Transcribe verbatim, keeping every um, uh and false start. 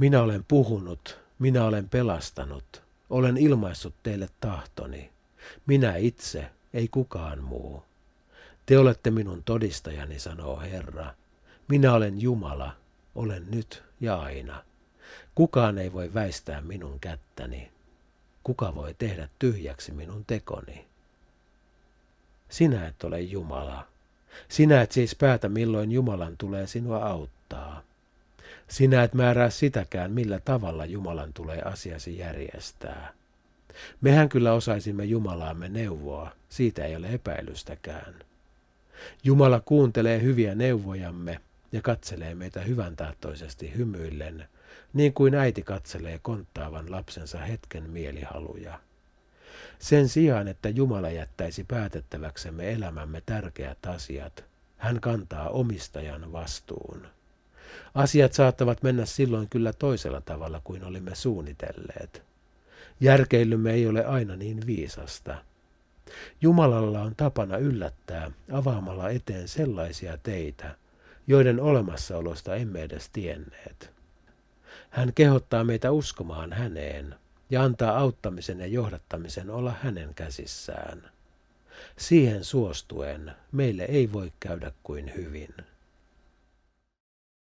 Minä olen puhunut, minä olen pelastanut, olen ilmaissut teille tahtoni. Minä itse, ei kukaan muu. Te olette minun todistajani, sanoo Herra. Minä olen Jumala, olen nyt ja aina. Kukaan ei voi väistää minun kättäni. Kuka voi tehdä tyhjäksi minun tekoni? Sinä et ole Jumala. Sinä et siis päätä, milloin Jumalan tulee sinua auttaa. Sinä et määrää sitäkään, millä tavalla Jumalan tulee asiasi järjestää. Mehän kyllä osaisimme Jumalaamme neuvoa, siitä ei ole epäilystäkään. Jumala kuuntelee hyviä neuvojamme ja katselee meitä hyvän tahtoisesti hymyillen, niin kuin äiti katselee konttaavan lapsensa hetken mielihaluja. Sen sijaan, että Jumala jättäisi päätettäväksemme elämämme tärkeät asiat, hän kantaa omistajan vastuun. Asiat saattavat mennä silloin kyllä toisella tavalla kuin olimme suunnitelleet. Järkeilymme ei ole aina niin viisasta. Jumalalla on tapana yllättää avaamalla eteen sellaisia teitä, joiden olemassaolosta emme edes tienneet. Hän kehottaa meitä uskomaan häneen ja antaa auttamisen ja johdattamisen olla hänen käsissään. Siihen suostuen meille ei voi käydä kuin hyvin.